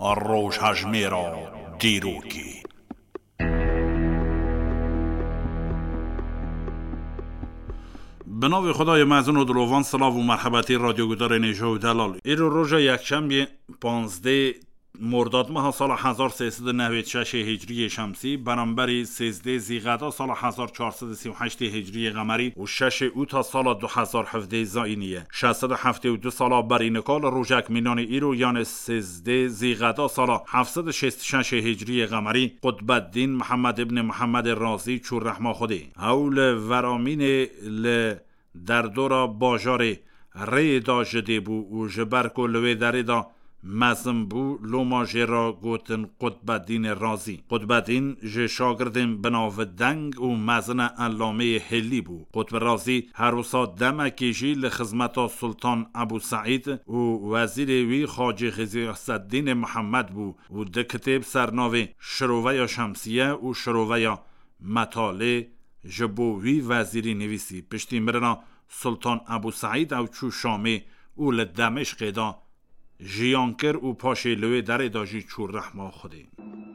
روژهجمه را دیروگی. به نام خدای معزون و دلوان، سلام و مرحبتی رادیو گدار نیجه و دلال. ایرو روژه یکشنبه 15 مرداد ماه سال 1396 هجری شمسی برابر 13 ذیقعده سال 1438 هجری قمری و 6 اوت سال 2017 زاینیه. 672 سال برینکال روژک مینان ایرو یعنی 13 ذیقعده سال 766 هجری قمری قطب الدین محمد ابن محمد رازی چور رحمه خودی اول ورامین ل در دورا باجار ری دا جده بو و جبر کلوه داره دا مزم بو لوماجه را گوتن قطب الدین رازی. قطب الدین جه شاگردن بناو دنگ و مزن علامه هلی بو. قطب رازی هر روزا دمکیجی لخدمت سلطان ابو سعید و وزیر وی خواجه غیاث الدین محمد بو و ده کتاب سرناوی شروع شمسیه و شروع مطالع جبوی وزیری نویسی. پشتی مرنا سلطان ابو سعید او چو شامه او لدمشق دا جیانکر و پاشه لوی در داجی چور رحمه خودی.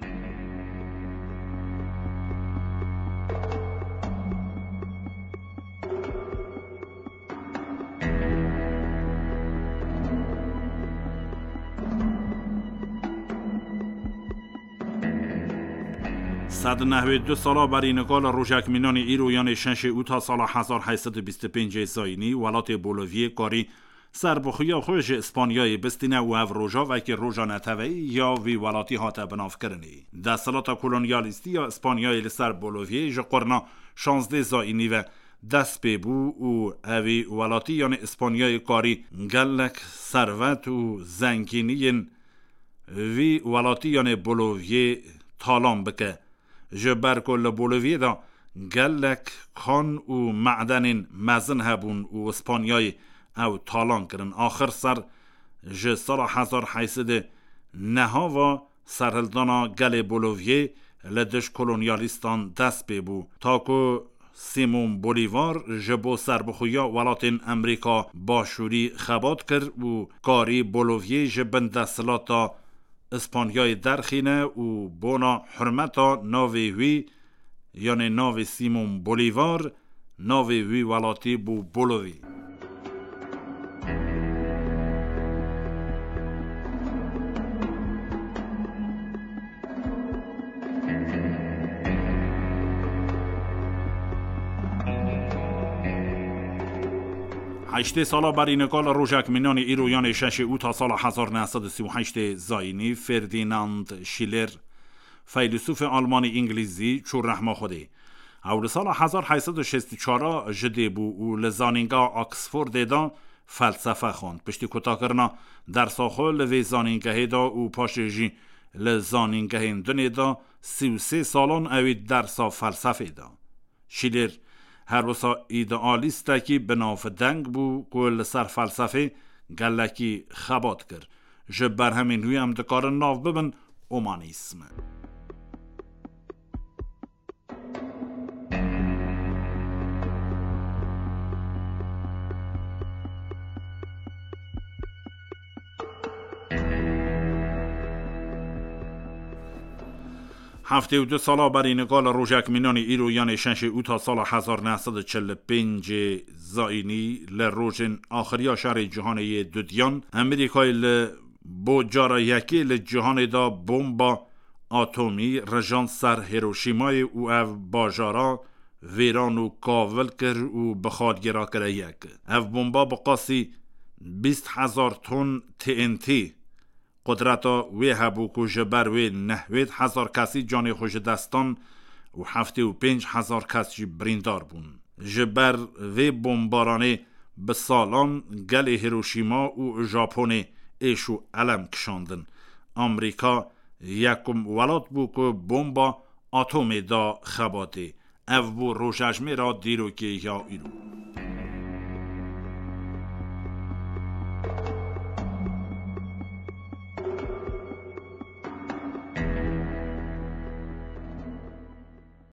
صد نحوه 2 سالا برینکال روژک مینان ایرو یعنی 6 اوت سال 1825 زاینی ولات بولویه کاری سربخویا خوش اسپانیای بستینه و او روژا و که روژا نتوی یا وی ولاتی هاته بناف کرنی. دستلات کولونیالیستی یا اسپانیای لسر بولویه جه قرنا 16 زاینی و دست ببو و اوی ولاتی یعنی اسپانیای کاری گلک ثروت و زنگینی وی ولاتی یعنی بولویه تالان بکه. جبر کل بولویه دا گلک کان و معدن مزن هبون و اسپانیای او تالان کرن. آخر سر جه سال 1800 نها و سرهلدانا گل بولویه لدش کولونیالیستان دست ببو تا که سیمون بولیوار جبو سربخویا ولاتین امریکا باشوری خبات کرد و کاری بولویه جبن دستلاتا اسپانیای درخینه و بونا حرمتا ناوی وی یعنی ناوی سیمون بولیوار ناوی وی ولاتی بو بولوی. هشته سالا برینکال روژک مینان ایرو یعنی 6 اوت سال 1938 زاینی فردیناند شیلر فیلسوف آلمانی انگلیزی چور رحمه خودی اول سال 1864 جده بو و لزانینگا آکسفورد دا فلسفه خوند. پشتی کتا کرنا در ساخل لوی زانینگه دا و پاشجی لزانینگه هندن دا 33 سالان اوید درسا فلسفه دا. شیلر هر وسا ایدئالیسته کی بناف دنگ بو کل سر فلسفه گلکی خبات کر. جبر همین هوی هم دکار ناف ببن اومانیسم. هفته و 2 سالا برینکال روژک مینان ایرو یعنی 6 اوت سال 1945 زاینی لروژن آخریا شهر جهانی دودیان امریکای بو جارا یکی لجهان دا بمبا آتومی رژان سر هیروشیمای او باجارا ویران و کاول کر و بخادگیرا کره یک. او بمبا بقاسی 20,000 تن TNT قدرتا وی هبو که جبر وی 90,000 کسی جان خوش دستان و 75,000 کسی بریندار بون. جبر وی بمبارانه به سالان گل هیروشیما و ژاپن ایشو علم کشاندن. امریکا یکم ولات بو که بمبا اتمی دا خباته او بو روژهجمه را دیرو که یا ایرو.